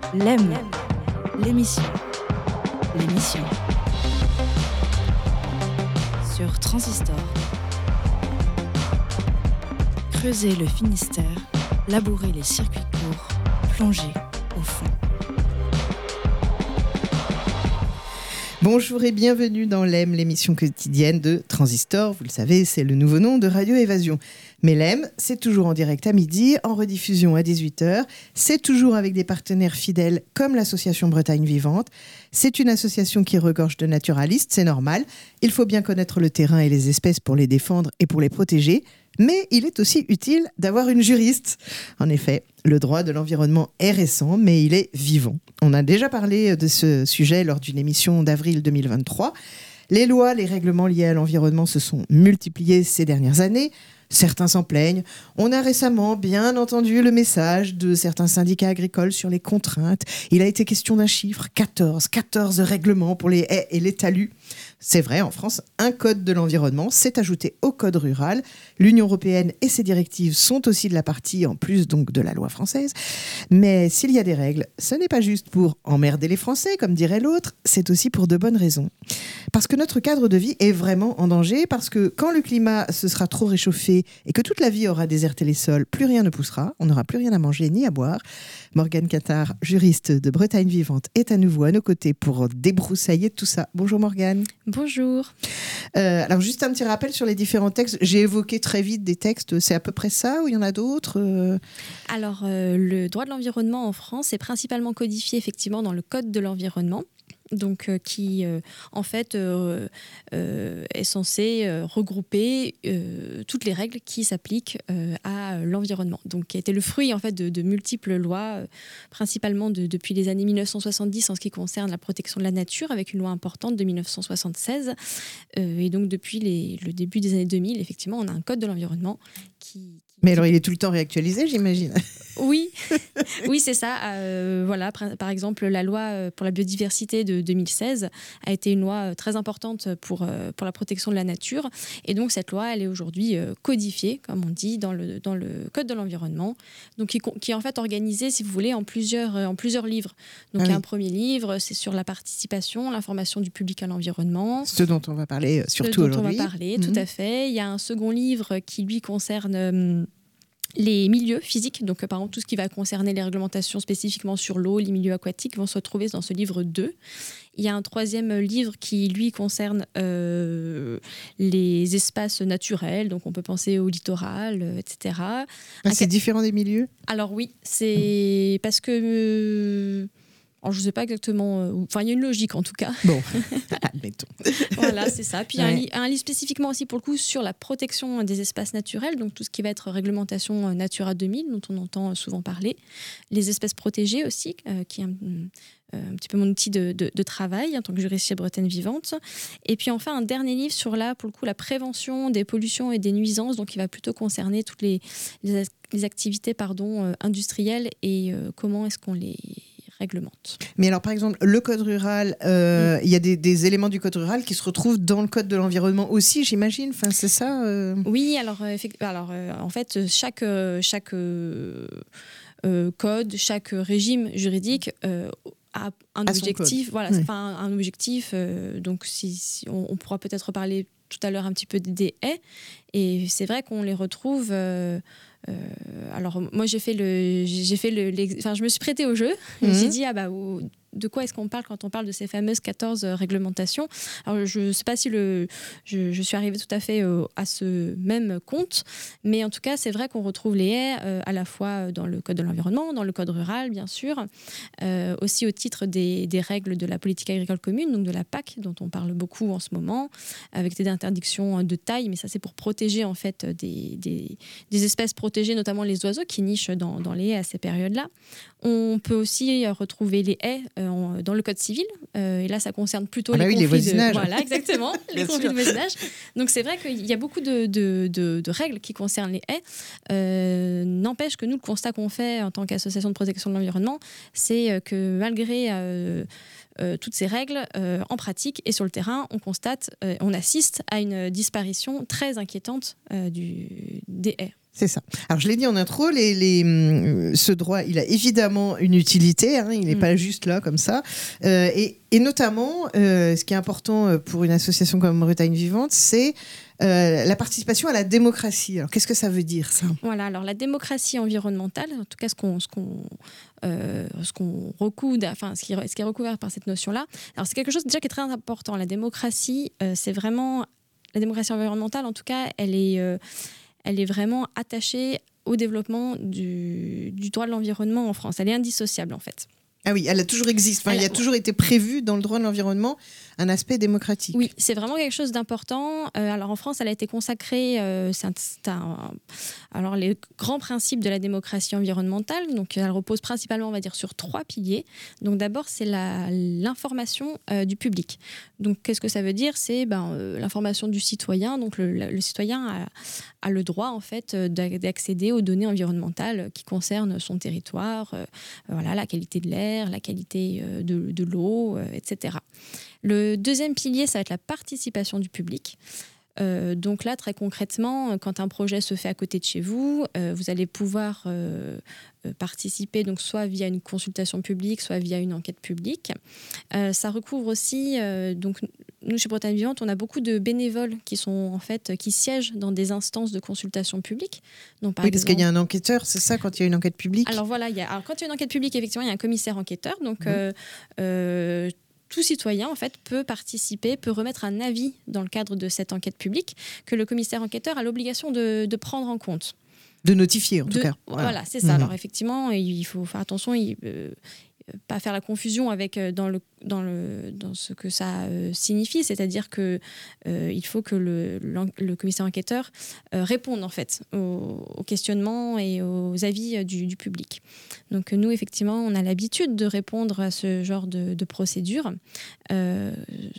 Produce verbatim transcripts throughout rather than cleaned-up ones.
L'aime, l'émission, l'émission sur Transistor. Creuser le Finistère, labourer les circuits courts, plonger au fond. Bonjour et bienvenue dans L'Aime, l'émission quotidienne de Transistor. Vous le savez, c'est le nouveau nom de Radio Évasion. Mais L'Aime, c'est toujours en direct à midi, en rediffusion à dix-huit heures. C'est toujours avec des partenaires fidèles comme l'association Bretagne Vivante. C'est une association qui regorge de naturalistes, c'est normal. Il faut bien connaître le terrain et les espèces pour les défendre et pour les protéger. Mais il est aussi utile d'avoir une juriste. En effet, le droit de l'environnement est récent, mais il est vivant. On a déjà parlé de ce sujet lors d'une émission d'avril deux mille vingt-trois. Les lois, les règlements liés à l'environnement se sont multipliés ces dernières années. Certains s'en plaignent. On a récemment bien entendu le message de certains syndicats agricoles sur les contraintes. Il a été question d'un chiffre, quatorze, quatorze règlements pour les haies et les talus. C'est vrai, en France, un code de l'environnement s'est ajouté au code rural. L'Union européenne et ses directives sont aussi de la partie, en plus donc de la loi française. Mais s'il y a des règles, ce n'est pas juste pour emmerder les Français, comme dirait l'autre, c'est aussi pour de bonnes raisons. Parce que notre cadre de vie est vraiment en danger, parce que quand le climat se sera trop réchauffé et que toute la vie aura déserté les sols, plus rien ne poussera, on n'aura plus rien à manger ni à boire. Morgane Cattard, juriste de Bretagne Vivante, est à nouveau à nos côtés pour débroussailler tout ça. Bonjour Morgane. Bonjour. Euh, alors juste un petit rappel sur les différents textes. J'ai évoqué très vite des textes, c'est à peu près ça ou il y en a d'autres euh... Alors euh, le droit de l'environnement en France est principalement codifié effectivement dans le code de l'environnement. Donc, euh, qui, euh, en fait, euh, euh, est censé euh, regrouper euh, toutes les règles qui s'appliquent euh, à l'environnement. Donc, qui a été le fruit, en fait, de, de multiples lois, euh, principalement de, depuis les années mille neuf cent soixante-dix en ce qui concerne la protection de la nature, avec une loi importante de mille neuf cent soixante-seize. Euh, et donc, depuis les, le début des années deux mille, effectivement, on a un code de l'environnement qui... Mais alors, il est tout le temps réactualisé, j'imagine. Oui, oui, c'est ça. Euh, voilà, par exemple, la loi pour la biodiversité de deux mille seize a été une loi très importante pour, pour la protection de la nature. Et donc, cette loi, elle est aujourd'hui codifiée, comme on dit, dans le, dans le Code de l'environnement, donc qui, qui est en fait organisée, si vous voulez, en plusieurs, en plusieurs livres. Donc, ah, il y a oui. un premier livre, c'est sur la participation, l'information du public à l'environnement. Ce dont on va parler surtout Ce dont aujourd'hui. on va parler, mmh. tout à fait. Il y a un second livre qui, lui, concerne... Euh, les milieux physiques, donc par exemple tout ce qui va concerner les réglementations spécifiquement sur l'eau, les milieux aquatiques vont se retrouver dans ce livre deux. Il y a un troisième livre qui, lui, concerne euh, les espaces naturels, donc on peut penser au littoral, euh, et cetera. Ah, c'est Un... différent des milieux ? Alors oui, c'est mmh. parce que... Euh... Alors, je ne sais pas exactement... Enfin, il y a une logique, en tout cas. Bon, admettons. Voilà, c'est ça. Puis, il y a ouais. un, li- un livre spécifiquement aussi, pour le coup, sur la protection des espaces naturels, donc tout ce qui va être réglementation Natura deux mille, dont on entend souvent parler. Les espèces protégées aussi, euh, qui est un, un petit peu mon outil de, de, de travail en tant que juriste chez Bretagne Vivante. Et puis, enfin, un dernier livre sur, là, pour le coup, la prévention des pollutions et des nuisances, donc qui va plutôt concerner toutes les, les, les activités pardon, euh, industrielles et euh, comment est-ce qu'on les... réglemente. Mais alors, par exemple, le code rural, euh, il mmh. y a des, des éléments du code rural qui se retrouvent dans le code de l'environnement aussi, j'imagine. Enfin, c'est ça euh... Oui, alors, euh, alors euh, en fait, chaque, euh, chaque euh, euh, code, chaque régime juridique euh, a un à objectif. Voilà, oui. enfin, un objectif. Euh, donc, si, si on, on pourra peut-être parler tout à l'heure un petit peu des haies. Et c'est vrai qu'on les retrouve... Euh, Euh, alors moi j'ai fait le j'ai fait le enfin je me suis prêtée au jeu. Mmh. Je me suis dit ah bah oh, de quoi est-ce qu'on parle quand on parle de ces fameuses quatorze réglementations. Alors je ne sais pas si le je, je suis arrivée tout à fait euh, à ce même compte, mais en tout cas c'est vrai qu'on retrouve les haies euh, à la fois dans le code de l'environnement, dans le code rural bien sûr, euh, aussi au titre des, des règles de la politique agricole commune, donc de la P A C dont on parle beaucoup en ce moment, avec des interdictions de taille, mais ça c'est pour protéger en fait des, des, des espèces protégées, notamment les oiseaux qui nichent dans, dans les haies à ces périodes-là. On peut aussi retrouver les haies euh, dans le code civil, euh, et là ça concerne plutôt ah bah les oui, conflits les voisinages. de voilà exactement les conflits sûr. de voisinage. Donc c'est vrai qu'il y a beaucoup de, de, de, de règles qui concernent les haies. Euh, n'empêche que nous le constat qu'on fait en tant qu'association de protection de l'environnement, c'est que malgré euh, euh, toutes ces règles euh, en pratique. Et sur le terrain, on constate, euh, on assiste à une disparition très inquiétante euh, du, des haies. C'est ça. Alors, je l'ai dit en intro, les, les, ce droit, il a évidemment une utilité. Hein, il n'est mmh. pas juste là comme ça. Euh, et, et notamment, euh, ce qui est important pour une association comme Bretagne Vivante, c'est euh, la participation à la démocratie. Alors, qu'est-ce que ça veut dire, ça ? Voilà. Alors, la démocratie environnementale, en tout cas, ce qu'on, ce qu'on, euh, ce qu'on recoude, enfin, ce qui, ce qui est recouvert par cette notion-là. Alors, c'est quelque chose déjà qui est très important. La démocratie, euh, c'est vraiment la démocratie environnementale. En tout cas, elle est euh, elle est vraiment attachée au développement du, du droit de l'environnement en France. Elle est indissociable, en fait. Ah oui, elle a toujours existé. Enfin, elle, il a toujours été prévu dans le droit de l'environnement un aspect démocratique. Oui, c'est vraiment quelque chose d'important. Euh, alors en France, elle a été consacrée. Euh, c'est un, c'est un, alors les grands principes de la démocratie environnementale. Donc, elle repose principalement, on va dire, sur trois piliers. Donc d'abord, c'est la, l'information euh, du public. Donc qu'est-ce que ça veut dire ? C'est ben, euh, l'information du citoyen. Donc le, le, le citoyen a, a le droit en fait d'accéder aux données environnementales qui concernent son territoire, euh, voilà, la qualité de l'air, la qualité euh, de, de l'eau, euh, et cetera. Le deuxième pilier, ça va être la participation du public. Euh, donc là, très concrètement, quand un projet se fait à côté de chez vous, euh, vous allez pouvoir euh, participer, donc soit via une consultation publique, soit via une enquête publique. Euh, ça recouvre aussi, euh, donc nous chez Bretagne Vivante, on a beaucoup de bénévoles qui sont en fait qui siègent dans des instances de consultation publique. Donc, par oui, exemple, parce qu'il y a un enquêteur, c'est ça, quand il y a une enquête publique. Alors voilà, il y a, alors, quand il y a une enquête publique, effectivement, il y a un commissaire enquêteur, donc. Mmh. Euh, euh, Tout citoyen en fait, peut participer, peut remettre un avis dans le cadre de cette enquête publique que le commissaire enquêteur a l'obligation de, de prendre en compte. De notifier, en de, tout cas. Voilà, voilà c'est ça. Mmh. Alors effectivement, il faut faire attention, il euh, pas faire la confusion avec euh, dans le dans le dans ce que ça euh, signifie, c'est-à-dire que euh, il faut que le le commissaire enquêteur euh, réponde en fait aux, aux questionnements et aux avis du, du public. Donc nous effectivement, on a l'habitude de répondre à ce genre de, de procédure. Euh,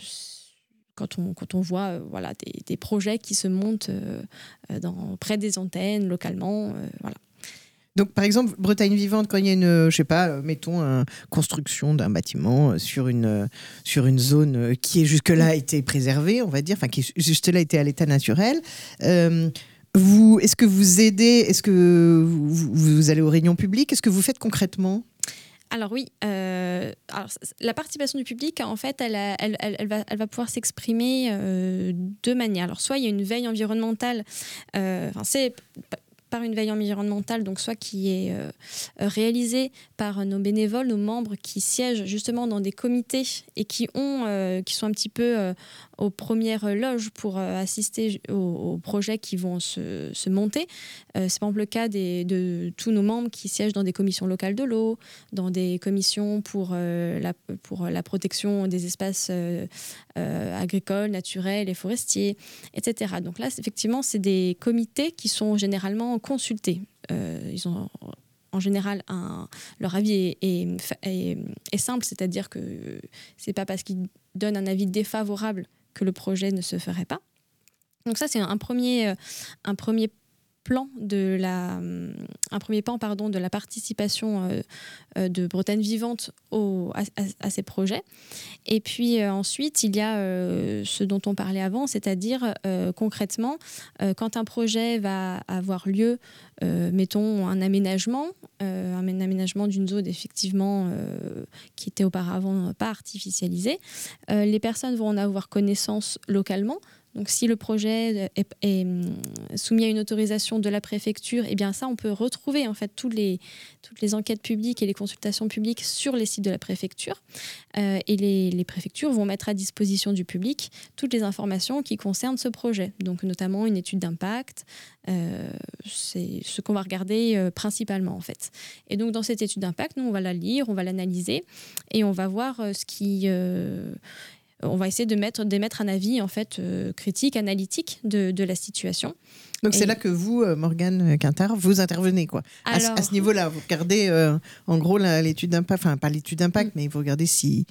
Quand on, quand on voit euh, voilà, des, des projets qui se montent euh, dans, près des antennes, localement. Euh, voilà. Donc, par exemple, Bretagne Vivante, quand il y a une, je sais pas, mettons, une construction d'un bâtiment sur une, sur une zone qui est jusque-là été préservée, on va dire, enfin, qui jusque-là était à l'état naturel, euh, vous, est-ce que vous aidez, est-ce que vous, vous allez aux réunions publiques, est-ce que vous faites concrètement ? Alors oui, euh, alors, la participation du public, en fait, elle, a, elle, elle, elle, va, elle va pouvoir s'exprimer euh, de manière. Alors soit il y a une veille environnementale, euh, enfin c'est par une veille environnementale, donc soit qui est euh, réalisée par nos bénévoles, nos membres qui siègent justement dans des comités et qui ont, euh, qui sont un petit peu euh, aux premières loges pour euh, assister aux, aux projets qui vont se, se monter. Euh, c'est par exemple le cas des, de tous nos membres qui siègent dans des commissions locales de l'eau, dans des commissions pour, euh, la, pour la protection des espaces euh, euh, agricoles, naturels et forestiers, et cetera. Donc là, effectivement, c'est des comités qui sont généralement consultés. Euh, ils ont en général, un, leur avis est, est, est, est simple, c'est-à-dire que c'est pas parce qu'ils donnent un avis défavorable que le projet ne se ferait pas. Donc ça, c'est un premier, un premier plan de la, un premier pan pardon, de la participation euh, de Bretagne Vivante au, à, à, à ces projets. Et puis euh, ensuite, il y a euh, ce dont on parlait avant, c'est-à-dire euh, concrètement, euh, quand un projet va avoir lieu, euh, mettons un aménagement, euh, un aménagement d'une zone effectivement euh, qui était auparavant pas artificialisée, euh, les personnes vont en avoir connaissance localement. Donc, si le projet est, est soumis à une autorisation de la préfecture, eh bien ça, on peut retrouver en fait tous les, toutes les enquêtes publiques et les consultations publiques sur les sites de la préfecture. Euh, et les, les préfectures vont mettre à disposition du public toutes les informations qui concernent ce projet. Donc, notamment une étude d'impact. Euh, c'est ce qu'on va regarder euh, principalement en fait. Et donc, dans cette étude d'impact, nous, on va la lire, on va l'analyser et on va voir euh, ce qui... Euh, on va essayer de mettre, d'émettre un avis en fait, euh, critique, analytique de, de la situation. Donc, et... c'est là que vous, Morgane Quintard, vous intervenez, quoi. Alors... À, à ce niveau-là, vous regardez, euh, en gros, la, l'étude d'impact, enfin, pas l'étude d'impact, mm. mais vous regardez si,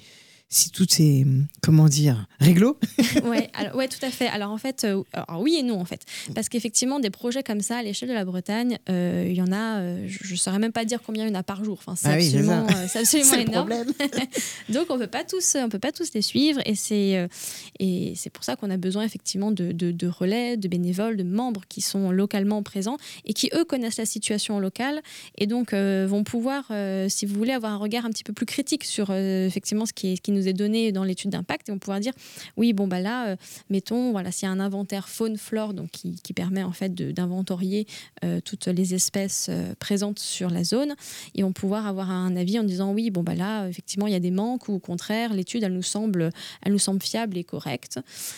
si tout est, comment dire, réglo. Ouais, alors, ouais, tout à fait. Alors en fait, euh, alors, oui et non en fait, parce qu'effectivement des projets comme ça à l'échelle de la Bretagne, euh, il y en a, euh, je ne saurais même pas dire combien il y en a par jour. Enfin, c'est ah oui, absolument, c'est euh, c'est absolument c'est énorme. Donc on peut pas tous, on peut pas tous les suivre et c'est euh, et c'est pour ça qu'on a besoin effectivement de, de, de relais, de bénévoles, de membres qui sont localement présents et qui eux connaissent la situation locale et donc euh, vont pouvoir, euh, si vous voulez, avoir un regard un petit peu plus critique sur euh, effectivement ce qui est, ce qui nous est donné dans l'étude d'impact et on pouvoir dire oui bon bah là euh, mettons voilà s'il y a un inventaire faune flore donc qui, qui permet en fait de, d'inventorier euh, toutes les espèces euh, présentes sur la zone et on pouvoir avoir un avis en disant oui bon bah là effectivement il y a des manques ou au contraire l'étude elle nous semble elle nous semble fiable et correcte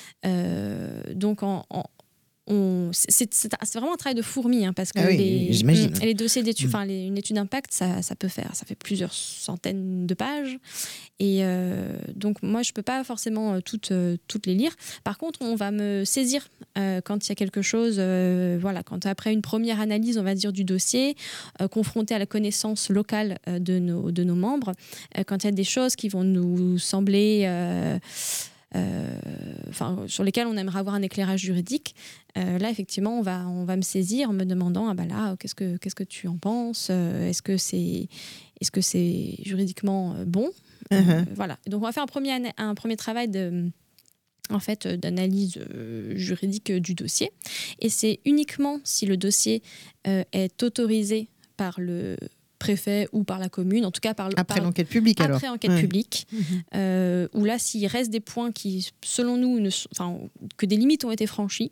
euh, donc en, en On, c'est, c'est, c'est vraiment un travail de fourmi hein, parce que ah oui, les, j'imagine. les dossiers d'études, mmh. enfin les, une étude d'impact, ça, ça peut faire, ça fait plusieurs centaines de pages et euh, donc moi je peux pas forcément euh, toutes, euh, toutes les lire. Par contre, on va me saisir euh, quand il y a quelque chose, euh, voilà, quand après une première analyse, on va dire du dossier, euh, confronté à la connaissance locale euh, de nos de nos membres, euh, quand il y a des choses qui vont nous sembler euh, Euh, enfin, sur lesquels on aimerait avoir un éclairage juridique. Euh, là, effectivement, on va, on va me saisir en me demandant ah bah là, qu'est-ce que, qu'est-ce que tu en penses euh, Est-ce que c'est, est-ce que c'est juridiquement euh, bon euh, uh-huh. Voilà. Donc, on va faire un premier, un premier travail de, en fait, d'analyse euh, juridique du dossier. Et c'est uniquement si le dossier euh, est autorisé par le préfet ou par la commune, en tout cas par après par, l'enquête publique alors. Après enquête ouais. publique, mmh. euh, où là s'il reste des points qui, selon nous, ne, enfin, que des limites ont été franchies,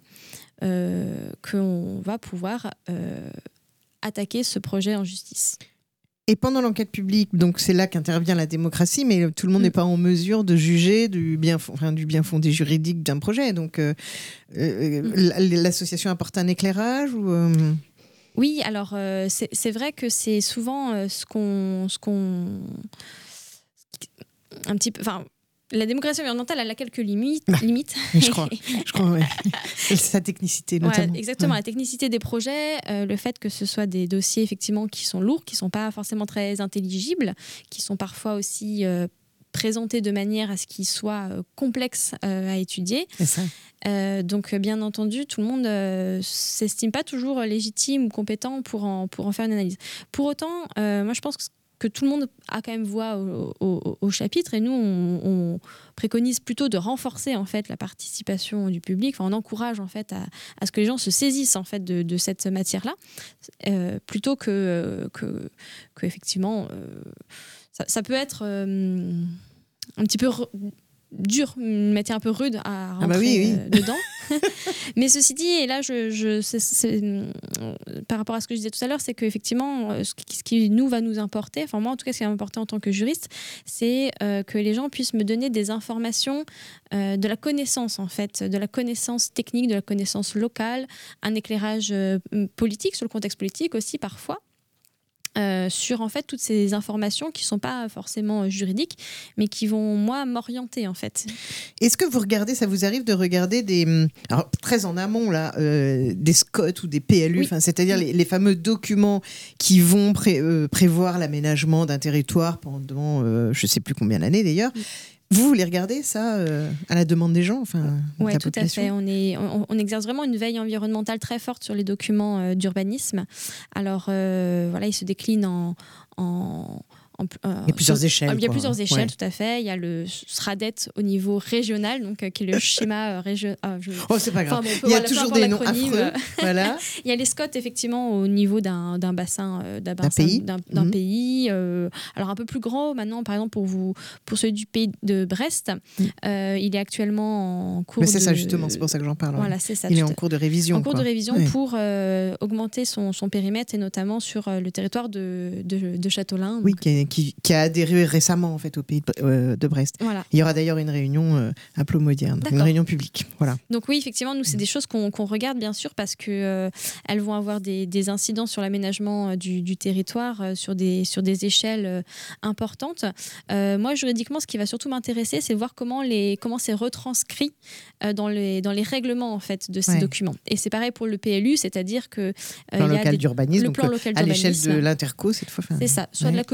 euh, qu'on va pouvoir euh, attaquer ce projet en justice. Et pendant l'enquête publique, donc c'est là qu'intervient la démocratie, mais tout le monde n'est mmh. pas en mesure de juger du bien, enfin, du bien fondé juridique d'un projet. Donc euh, euh, mmh. l'association apporte un éclairage ou euh... Oui, alors euh, c'est, c'est vrai que c'est souvent euh, ce qu'on, ce qu'on, un petit peu, enfin, la démocratie environnementale elle a quelques limites. Ah, limites. Je crois, je crois, ouais. Sa technicité notamment. Ouais, exactement, ouais. La technicité des projets, euh, le fait que ce soit des dossiers effectivement qui sont lourds, qui sont pas forcément très intelligibles, qui sont parfois aussi euh, présentés de manière à ce qu'ils soient euh, complexes euh, à étudier. C'est ça. Euh, donc bien entendu tout le monde euh, s'estime pas toujours légitime ou compétent pour en, pour en faire une analyse. Pour autant euh, moi je pense que, que tout le monde a quand même voix au, au, au chapitre et nous on, on préconise plutôt de renforcer en fait la participation du public. Enfin, on encourage en fait à, à ce que les gens se saisissent en fait de, de cette matière là euh, plutôt que, que, que effectivement euh, ça, ça peut être euh, un petit peu re- dur, une matière un peu rude à rentrer ah bah oui, oui. Euh, dedans. Mais ceci dit, et là, je, je, c'est, c'est, par rapport à ce que je disais tout à l'heure, c'est qu'effectivement, ce qui, ce qui nous va nous importer, enfin moi en tout cas, ce qui va m'importer en tant que juriste, c'est euh, que les gens puissent me donner des informations, euh, de la connaissance en fait, de la connaissance technique, de la connaissance locale, un éclairage euh, politique, sur le contexte politique aussi parfois. Euh, sur en fait toutes ces informations qui sont pas forcément juridiques mais qui vont moi m'orienter en fait. Est-ce que vous regardez, ça vous arrive de regarder des, alors très en amont là, euh, des S C O T ou des P L U, oui. c'est-à-dire les, les fameux documents qui vont pré, euh, prévoir l'aménagement d'un territoire pendant euh, je sais plus combien d'années d'ailleurs. Oui. Vous, vous les regardez, ça, euh, à la demande des gens, enfin, oui, tout à fait. On, est, on, on exerce vraiment une veille environnementale très forte sur les documents euh, d'urbanisme. Alors, euh, voilà, ils se déclinent en... en En, euh, il y a plusieurs sur, échelles. Il y a quoi. plusieurs échelles, ouais. tout à fait. Il y a le SRADET au niveau régional, donc, euh, qui est le schéma euh, régional. Ah, je... Oh, c'est pas grave. Enfin, bon, il y a toujours des noms affreux. Voilà. Il y a les S C O T, effectivement, au niveau d'un, d'un bassin, euh, d'un, d'un bassin, pays. D'un, d'un mmh. pays euh, alors, un peu plus grand maintenant, par exemple, pour, vous, pour celui du pays de Brest, mmh. euh, il est actuellement en cours Mais c'est de... ça, justement, c'est pour ça que j'en parle. Voilà, ouais. c'est ça. Il est en cours de révision. En cours quoi. de révision ouais. pour euh, augmenter son, son périmètre et notamment sur euh, le territoire de, de, de Châteaulin. Oui, qui, qui, qui a adhéré récemment en fait au pays de, euh, de Brest. Voilà. Il y aura d'ailleurs une réunion euh, à Plomodierne, une réunion publique. Voilà. Donc oui, effectivement, nous c'est des choses qu'on, qu'on regarde bien sûr parce que euh, elles vont avoir des, des incidences sur l'aménagement euh, du, du territoire euh, sur des sur des échelles euh, importantes. Euh, moi juridiquement, ce qui va surtout m'intéresser, c'est voir comment les comment c'est retranscrit euh, dans les dans les règlements en fait de ces ouais. documents. Et c'est pareil pour le P L U, c'est-à-dire que euh, plan il y a local des, d'urbanisme, le plan donc, local à d'urbanisme, l'échelle de l'interco cette fois. C'est ça, soit ouais. de la commune, soit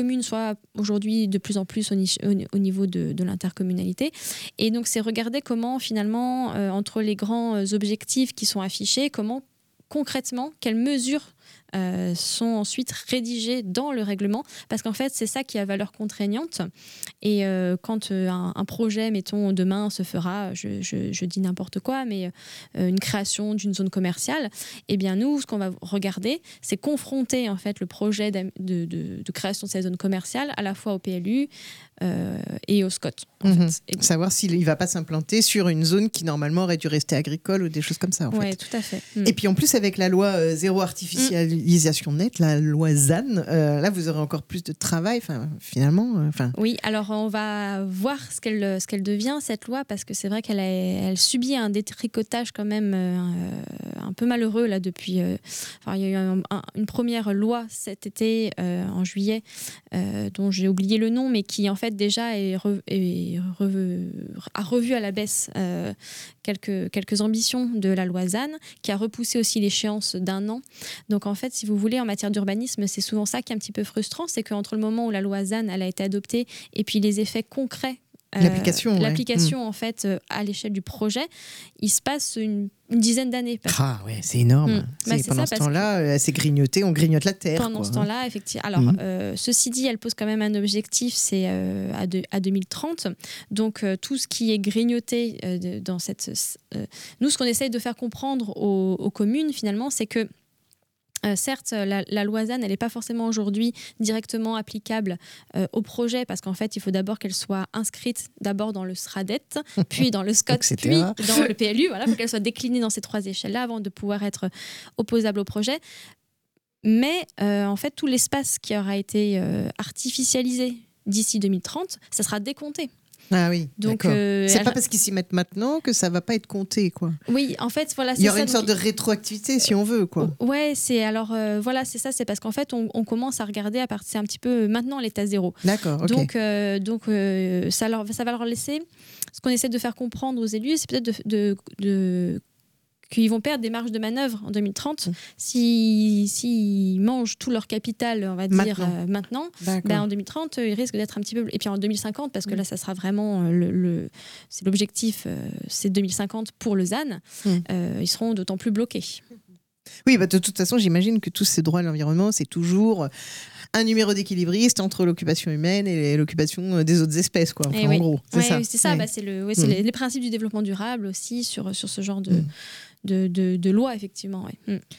voit aujourd'hui de plus en plus au, au, au niveau de, de l'intercommunalité. Et donc, c'est regarder comment, finalement, euh, entre les grands objectifs qui sont affichés, comment concrètement, quelles mesures euh, sont ensuite rédigées dans le règlement, parce qu'en fait, c'est ça qui a valeur contraignante. Et euh, quand euh, un, un projet, mettons, demain se fera, je, je, je dis n'importe quoi, mais euh, une création d'une zone commerciale, eh bien nous, ce qu'on va regarder, c'est confronter en fait le projet de, de, de création de cette zone commerciale à la fois au P L U euh, et au S C O T. En mmh. fait. Et... Savoir s'il ne va pas s'implanter sur une zone qui normalement aurait dû rester agricole ou des choses comme ça. Oui, fait. tout à fait. Mmh. Et puis en plus, avec la loi euh, zéro artificialisation mmh. nette, la loi Z A N, euh, là vous aurez encore plus de travail, finalement. Euh, oui, alors on va voir ce qu'elle, ce qu'elle devient, cette loi, parce que c'est vrai qu'elle a, elle subit un détricotage quand même euh, un peu malheureux là, depuis. Euh, il y a eu un, un, une première loi cet été, euh, en juillet, euh, dont j'ai oublié le nom, mais qui en fait déjà est, re, est re, a revu à la baisse euh, quelques, quelques ambitions de la loi Z A N, qui a repoussé aussi l'échéance d'un an. Donc en fait, si vous voulez, en matière d'urbanisme, c'est souvent ça qui est un petit peu frustrant, c'est qu'entre le moment où la loi Z A N elle a été adoptée et puis les effets concrets, euh, l'application, l'application ouais. en fait euh, à l'échelle du projet, il se passe une, une dizaine d'années. Parce... Ah ouais, c'est énorme. Mmh. C'est, bah, c'est pendant ça, ce temps-là, que... c'est grignoté, on grignote la terre. Pendant quoi, ce temps-là, hein. effectivement. Alors, mmh. euh, ceci dit, elle pose quand même un objectif, c'est euh, à, de, à deux mille trente. Donc, euh, tout ce qui est grignoté euh, de, dans cette... Euh, nous, ce qu'on essaye de faire comprendre aux, aux communes, finalement, c'est que Euh, certes, la, la loi Z A N, elle n'est pas forcément aujourd'hui directement applicable euh, au projet, parce qu'en fait, il faut d'abord qu'elle soit inscrite d'abord dans le SRADET, puis dans le S C O T, puis dans le P L U. Voilà, il faut qu'elle soit déclinée dans ces trois échelles-là avant de pouvoir être opposable au projet. Mais euh, en fait, tout l'espace qui aura été euh, artificialisé d'ici deux mille trente, ça sera décompté. Ah oui, donc euh, c'est elle... pas parce qu'ils s'y mettent maintenant que ça va pas être compté, quoi. Oui, en fait, voilà. Il y aura ça, une donc... sorte de rétroactivité, si on veut, quoi. Ouais, c'est alors euh, voilà, c'est ça, c'est parce qu'en fait, on, on commence à regarder à partir un petit peu maintenant l'état zéro. D'accord. Okay. Donc, euh, donc euh, ça leur, ça va leur laisser. Ce qu'on essaie de faire comprendre aux élus, c'est peut-être de, de, de qu'ils vont perdre des marges de manœuvre en deux mille trente mmh. s'ils si mangent tout leur capital, on va dire, maintenant. Euh, maintenant ben en deux mille trente, ils risquent d'être un petit peu... Et puis en deux mille cinquante, parce que mmh. là, ça sera vraiment... Le, le, c'est l'objectif, euh, c'est deux mille cinquante pour le Z A N, mmh. euh, ils seront d'autant plus bloqués. Oui, bah de toute façon, j'imagine que tous ces droits à l'environnement, c'est toujours un numéro d'équilibriste entre l'occupation humaine et l'occupation des autres espèces, quoi. Enfin, en oui. gros, c'est ouais, ça. Oui, c'est ça. Ouais. Bah, c'est le, ouais, c'est mmh. les, les principes du développement durable aussi sur, sur ce genre de... Mmh. De, de, de loi, effectivement. Ouais. Mm.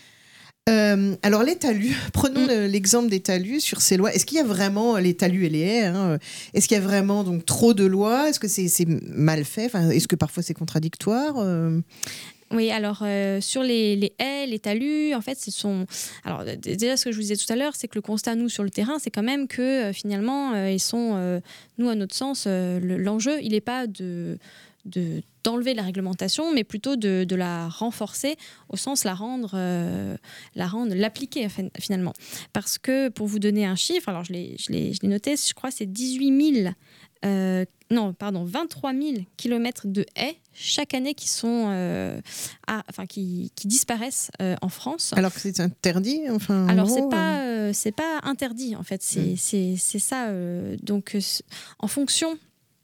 Euh, alors, les talus, prenons mm. le, l'exemple des talus sur ces lois. Est-ce qu'il y a vraiment les talus et les haies, hein, est-ce qu'il y a vraiment donc, trop de lois? Est-ce que c'est, c'est mal fait? Enfin, est-ce que parfois c'est contradictoire? euh... Oui, alors euh, sur les, les haies, les talus, en fait, ce sont... Alors déjà, ce que je vous disais tout à l'heure, c'est que le constat, nous, sur le terrain, c'est quand même que euh, finalement, euh, ils sont, euh, nous, à notre sens, euh, le, l'enjeu, il n'est pas de... De, d'enlever la réglementation, mais plutôt de, de la renforcer, au sens la rendre, euh, la rendre, l'appliquer finalement. Parce que, pour vous donner un chiffre, alors je l'ai, je l'ai, je l'ai noté, je crois que c'est dix-huit mille, euh, non, pardon, vingt-trois mille kilomètres de haies chaque année qui sont, euh, à, enfin, qui, qui disparaissent euh, en France. Alors que c'est interdit, enfin. Alors gros, c'est pas, euh, c'est pas interdit en fait, c'est, mmh. c'est, c'est ça. Euh, donc, euh, en fonction.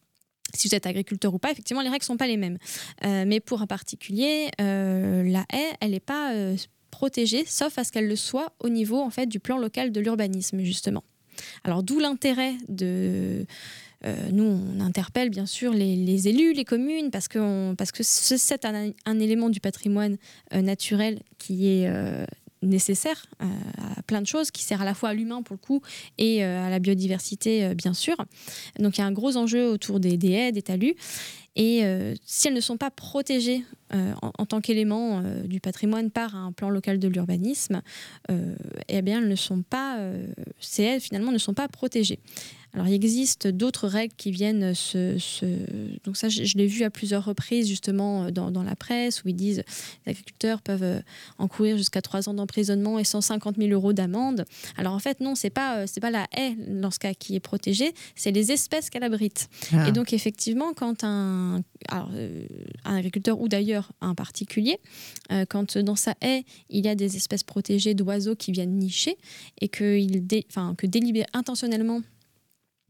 Si vous êtes agriculteur ou pas, effectivement, les règles ne sont pas les mêmes. Euh, mais pour un particulier, euh, la haie, elle n'est pas euh, protégée, sauf à ce qu'elle le soit au niveau en fait, du plan local de l'urbanisme, justement. Alors, d'où l'intérêt de... Euh, nous, on interpelle bien sûr les, les élus, les communes, parce que, on, parce que c'est un, un élément du patrimoine euh, naturel qui est... Euh, nécessaire euh, à plein de choses, qui sert à la fois à l'humain pour le coup et euh, à la biodiversité euh, bien sûr. Donc il y a un gros enjeu autour des, des haies, des talus, et euh, si elles ne sont pas protégées euh, en, en tant qu'élément euh, du patrimoine par un plan local de l'urbanisme, euh, eh bien elles ne sont pas, euh, ces haies finalement ne sont pas protégées. Alors, il existe d'autres règles qui viennent se... se... Donc ça, je, je l'ai vu à plusieurs reprises, justement, dans, dans la presse, où ils disent que les agriculteurs peuvent encourir jusqu'à trois ans d'emprisonnement et cent cinquante mille euros d'amende. Alors, en fait, non, ce n'est pas, c'est pas la haie, dans ce cas, qui est protégée, c'est les espèces qu'elle abrite. Ah. Et donc, effectivement, quand un, alors, euh, un agriculteur, ou d'ailleurs un particulier, euh, quand dans sa haie, il y a des espèces protégées d'oiseaux qui viennent nicher, et qu'il dé... enfin, que délibère intentionnellement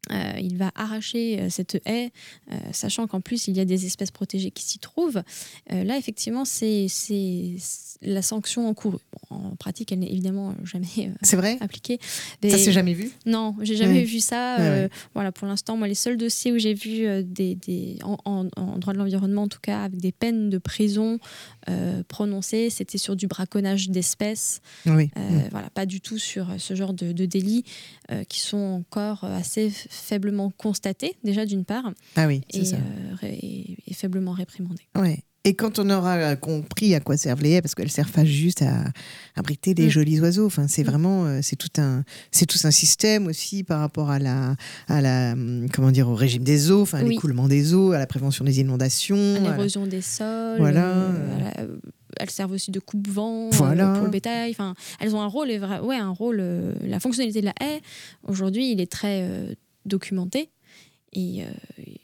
Euh, il va arracher euh, cette haie, euh, sachant qu'en plus il y a des espèces protégées qui s'y trouvent. Euh, là, effectivement, c'est, c'est la sanction encourue. Bon, en pratique, elle n'est évidemment jamais euh, c'est vrai appliquée. Mais... Ça s'est jamais vu? Non, j'ai jamais ouais. vu ça. Ouais, euh, ouais. Voilà, pour l'instant, moi, les seuls dossiers où j'ai vu euh, des, des en, en, en droit de l'environnement, en tout cas, avec des peines de prison euh, prononcées, c'était sur du braconnage d'espèces. Oui. Euh, mmh. Voilà, pas du tout sur ce genre de, de délits euh, qui sont encore assez faiblement constatés, déjà d'une part, ah oui, c'est et, ça. euh, et, et faiblement réprimandés. Ouais. Et quand on aura compris à quoi servent les haies, parce qu'elles servent pas juste à abriter des mmh. jolis oiseaux, enfin, c'est mmh. vraiment, euh, c'est tout un, c'est tout un système aussi par rapport à la, à la, comment dire, au régime des eaux, enfin, oui. l'écoulement des eaux, à la prévention des inondations, à l'érosion la... des sols. Voilà. Euh, la... Elles servent aussi de coupe-vent voilà. euh, pour le bétail. Enfin, elles ont un rôle, ouais, un rôle. Euh, la fonctionnalité de la haie, aujourd'hui, il est très euh, documenté et euh,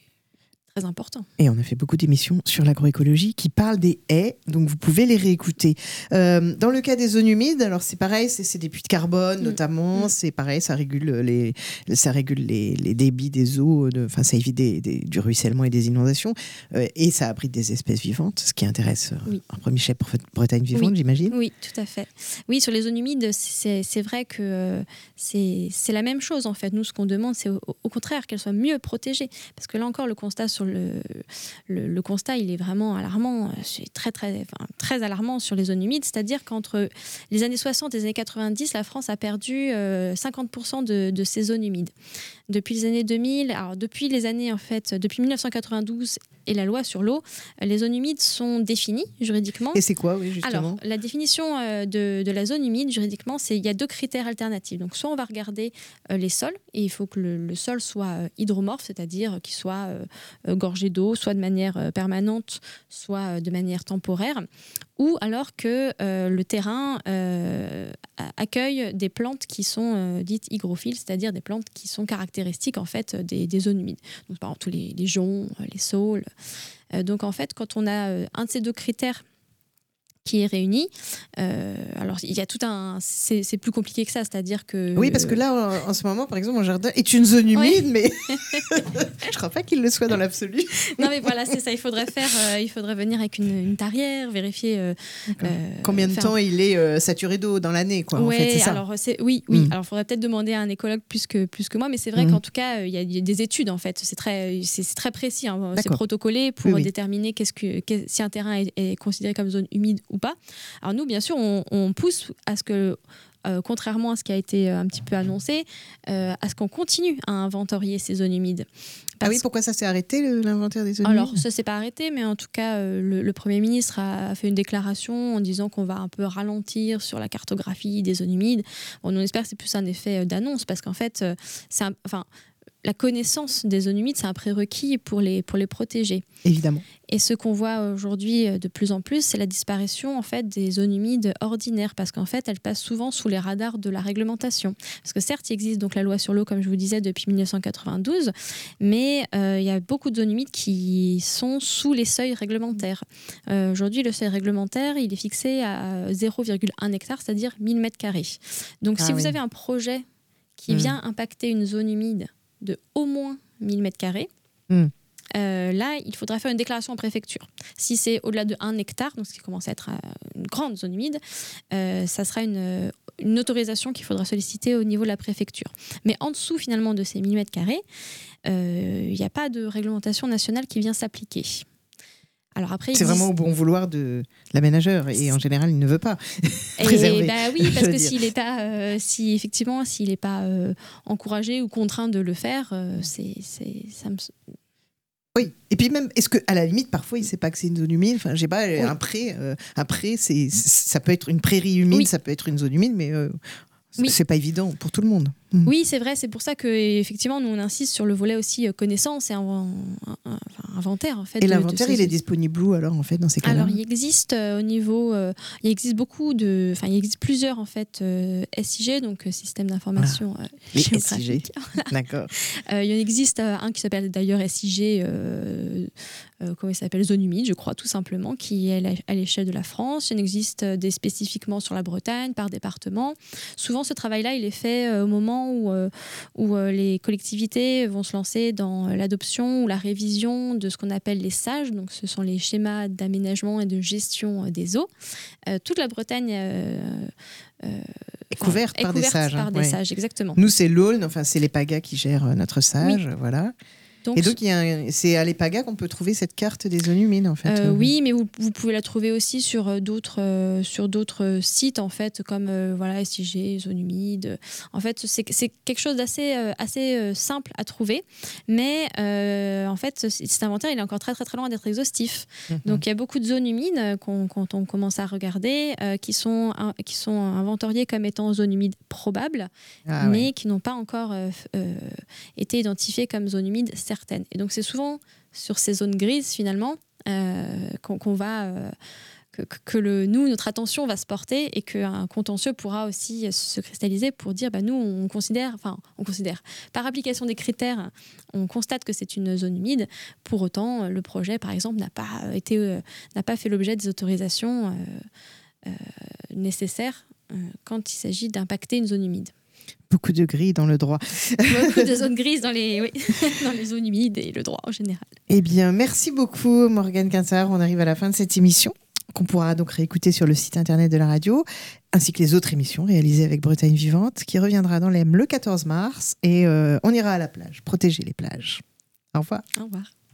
très important. Et on a fait beaucoup d'émissions sur l'agroécologie qui parlent des haies, donc vous pouvez les réécouter. Euh, dans le cas des zones humides, alors c'est pareil, c'est, c'est des puits de carbone mmh. notamment, mmh. c'est pareil, ça régule les, ça régule les, les débits des eaux, enfin ça évite des, des, du ruissellement et des inondations, euh, et ça abrite des espèces vivantes, ce qui intéresse oui. en premier chef Bretagne vivante, oui. j'imagine. Oui, tout à fait. Oui, sur les zones humides, c'est, c'est vrai que euh, c'est, c'est la même chose en fait. Nous, ce qu'on demande, c'est au, au contraire qu'elles soient mieux protégées, parce que là encore, le constat sur le Le, le constat, il est vraiment alarmant, c'est très, très, enfin, très alarmant sur les zones humides, c'est-à-dire qu'entre les années soixante et les années quatre-vingt-dix, la France a perdu euh, cinquante pour cent de, de ses zones humides. Depuis les années deux mille, alors depuis les années en fait, depuis dix-neuf cent quatre-vingt-douze et la loi sur l'eau, les zones humides sont définies juridiquement. Et c'est quoi, oui, justement ? Alors, la définition de, de la zone humide, juridiquement, c'est il y a deux critères alternatifs. Donc, soit on va regarder euh, les sols, et il faut que le, le sol soit euh, hydromorphe, c'est-à-dire qu'il soit euh, gorgé d'eau, soit de manière euh, permanente, soit euh, de manière temporaire, ou alors que euh, le terrain euh, accueille des plantes qui sont euh, dites hygrophiles, c'est-à-dire des plantes qui sont caractéristiques en fait des, des zones humides. Donc, par exemple, tous les, les joncs, les saules. Euh, donc, en fait, quand on a euh, un de ces deux critères qui est réuni. Euh, alors, il y a tout un... C'est, c'est plus compliqué que ça, c'est-à-dire que... Oui, parce que là, en, en ce moment, par exemple, mon jardin est une zone humide, oui. mais je ne crois pas qu'il le soit dans l'absolu. Non, mais voilà, c'est ça. Il faudrait faire... Euh, il faudrait venir avec une, une tarière, vérifier... Euh, euh, Combien de faire... temps il est euh, saturé d'eau dans l'année, quoi, ouais, en fait, c'est ça. Alors, c'est, oui, oui. Mm. Alors, il faudrait peut-être demander à un écologue plus que, plus que moi, mais c'est vrai mm. qu'en tout cas, il y, y a des études, en fait. C'est très, c'est, c'est très précis. Hein. C'est protocolé pour oui, oui. déterminer qu'est-ce que, qu'est, si un terrain est, est considéré comme zone humide ou pas. Alors, nous, bien sûr, on, on pousse à ce que, euh, contrairement à ce qui a été un petit peu annoncé, euh, à ce qu'on continue à inventorier ces zones humides. Parce... Ah oui, pourquoi ça s'est arrêté, le, l'inventaire des zones Alors, humides ? Ça ne s'est pas arrêté, mais en tout cas, euh, le, le Premier ministre a fait une déclaration en disant qu'on va un peu ralentir sur la cartographie des zones humides. Bon, on espère que c'est plus un effet d'annonce, parce qu'en fait, c'est un, enfin, la connaissance des zones humides, c'est un prérequis pour les, pour les protéger. Évidemment. Et ce qu'on voit aujourd'hui de plus en plus, c'est la disparition en fait, des zones humides ordinaires, parce qu'en fait, elles passent souvent sous les radars de la réglementation. Parce que certes, il existe donc la loi sur l'eau, comme je vous disais, depuis dix-neuf cent quatre-vingt-douze, mais euh, il y a beaucoup de zones humides qui sont sous les seuils réglementaires. Euh, aujourd'hui, le seuil réglementaire, il est fixé à zéro virgule un hectare, c'est-à-dire mille mètres carrés. Donc, ah, si oui. vous avez un projet qui mmh. vient impacter une zone humide de au moins mille mètres carrés, mmh. euh, là, il faudra faire une déclaration en préfecture. Si c'est au-delà de un hectare, donc ce qui commence à être une grande zone humide, euh, ça sera une, une autorisation qu'il faudra solliciter au niveau de la préfecture. Mais en dessous, finalement, de ces mille mètres carrés, il euh, n'y a pas de réglementation nationale qui vient s'appliquer. Alors après, c'est vraiment existe... au bon vouloir de l'aménageur et en général il ne veut pas préserver. Bah oui, parce que s'il est pas, euh, si effectivement s'il n'est pas euh, encouragé ou contraint de le faire, euh, c'est, c'est, ça me... Oui, et puis même, est-ce qu'à la limite, parfois, il ne sait pas que c'est une zone humide ? Enfin, je sais pas, oui. un pré, euh, un pré c'est, ça peut être une prairie humide, oui. ça peut être une zone humide, mais euh, oui. c'est pas évident pour tout le monde. Mmh. Oui, c'est vrai, c'est pour ça qu'effectivement, nous, on insiste sur le volet aussi euh, connaissance et un, un, un, enfin, inventaire. En fait, et de, l'inventaire, de ces... il est disponible où, alors, en fait, dans ces cas-là ? Alors, il existe euh, au niveau... Euh, il existe beaucoup de... Enfin, il existe plusieurs, en fait, euh, S I G, donc euh, système d'information ah, euh, les S I G, voilà. D'accord. Euh, il y en existe euh, un qui s'appelle d'ailleurs S I G... Euh, Euh, comment il s'appelle, zone humide, je crois, tout simplement, qui est à l'échelle de la France. Il en existe des spécifiquement sur la Bretagne, par département. Souvent, ce travail-là, il est fait au moment moment où, euh, où euh, les collectivités vont se lancer dans l'adoption ou la révision de ce qu'on appelle les S A G, donc ce sont les schémas d'aménagement et de gestion des eaux. Euh, toute la Bretagne euh, euh, est couverte est par couverte des sages. par hein, des ouais. sages, exactement. Nous, c'est l'Aulne, enfin, c'est l'EPAGA qui gère notre sage, oui. voilà. Donc, et donc, il y a un, c'est à l'EPAGA qu'on peut trouver cette carte des zones humides, en fait. Euh, oui, mais vous, vous pouvez la trouver aussi sur d'autres, euh, sur d'autres sites, en fait, comme euh, voilà, S I G, zones humides. En fait, c'est, c'est quelque chose d'assez euh, assez, euh, simple à trouver, mais euh, en fait, cet inventaire, il est encore très, très, très loin d'être exhaustif. Mm-hmm. Donc, il y a beaucoup de zones humides qu'on, quand on commence à regarder, euh, qui, sont, un, qui sont inventoriées comme étant zones humides probables, ah, mais ouais. qui n'ont pas encore euh, euh, été identifiées comme zones humides certaines. Et donc, c'est souvent sur ces zones grises, finalement, euh, qu'on, qu'on va... Euh, que, que le, nous, notre attention va se porter et qu'un contentieux pourra aussi se cristalliser pour dire, bah, nous, on considère... Enfin, on considère. Par application des critères, on constate que c'est une zone humide. Pour autant, le projet, par exemple, n'a pas, été, euh, n'a pas fait l'objet des autorisations euh, euh, nécessaires euh, quand il s'agit d'impacter une zone humide. Beaucoup de gris dans le droit. Beaucoup de zones grises dans les, oui, dans les zones humides et le droit en général. Eh bien, merci beaucoup, Morgane Quintard. On arrive à la fin de cette émission, qu'on pourra donc réécouter sur le site internet de la radio, ainsi que les autres émissions réalisées avec Bretagne Vivante, qui reviendra dans l'E M le quatorze mars. Et euh, on ira à la plage, protéger les plages. Au revoir. Au revoir.